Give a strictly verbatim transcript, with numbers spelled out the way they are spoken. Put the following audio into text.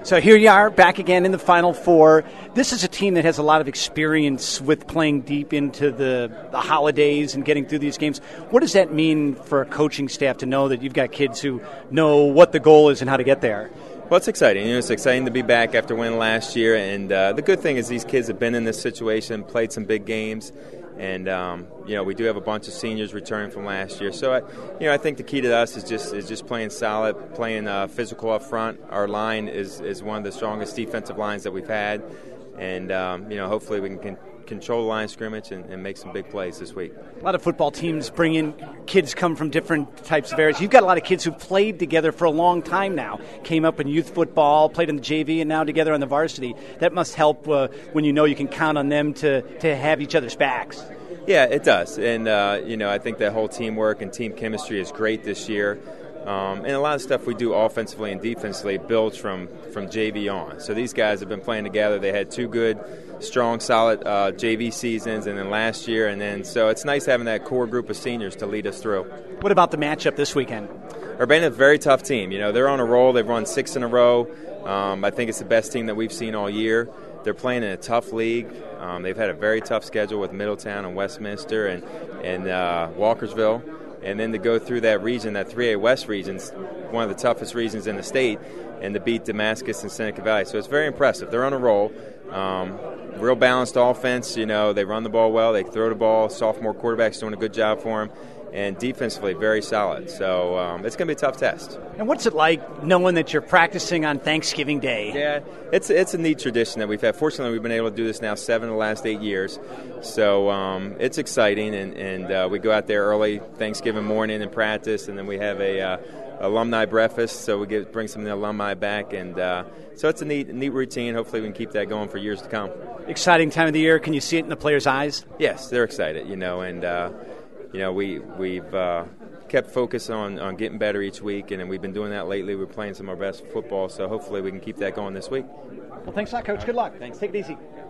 So here you are, back again in the Final Four. This is a team that has a lot of experience with playing deep into the, the holidays and getting through these games. What does that mean for a coaching staff to know that you've got kids who know what the goal is and how to get there? Well, it's exciting. You know, it's exciting to be back after winning last year. And uh, the good thing is these kids have been in this situation, played some big games. And, um, you know, we do have a bunch of seniors returning from last year. So, I, you know, I think the key to us is just is just playing solid, playing uh, physical up front. Our line is, is one of the strongest defensive lines that we've had. And, um, you know, hopefully we can con- control the line of scrimmage and, and make some big plays this week. A lot of football teams bring in kids come from different types of areas. You've got a lot of kids who played together for a long time now, came up in youth football, played in the J V, and now together on the varsity. That must help uh, when you know you can count on them to, to have each other's backs. Yeah, it does. And, uh, you know, I think that whole teamwork and team chemistry is great this year. Um, and a lot of stuff we do offensively and defensively builds from, from J V on. So these guys have been playing together. They had two good, strong, solid uh, J V seasons, and then last year. And then so it's nice having that core group of seniors to lead us through. What about the matchup this weekend? Urbana is a very tough team. You know, they're on a roll. They've run six in a row. Um, I think it's the best team that we've seen all year. They're playing in a tough league. Um, they've had a very tough schedule with Middletown and Westminster and, and uh, Walkersville. And then to go through that region, that three A West region, one of the toughest regions in the state, and to beat Damascus and Seneca Valley. So it's very impressive. They're on a roll. Um, real balanced offense. You know, they run the ball well. They throw the ball. Sophomore quarterback's doing a good job for them. And defensively, very solid. So um, it's going to be a tough test. And what's it like knowing that you're practicing on Thanksgiving Day? Yeah, it's it's a neat tradition that we've had. Fortunately, we've been able to do this now seven of the last eight years. So um, it's exciting, and, and uh, we go out there early Thanksgiving morning and practice, and then we have a uh, alumni breakfast, so we get bring some of the alumni back. And uh, so it's a neat, neat routine. Hopefully we can keep that going for years to come. Exciting time of the year. Can you see it in the players' eyes? Yes, they're excited, you know, and – uh, You know, we, we've uh, kept focus on, on getting better each week, and we've been doing that lately. We're playing some of our best football, so hopefully we can keep that going this week. Well, thanks a lot, Coach. Good luck. Thanks. Take it easy.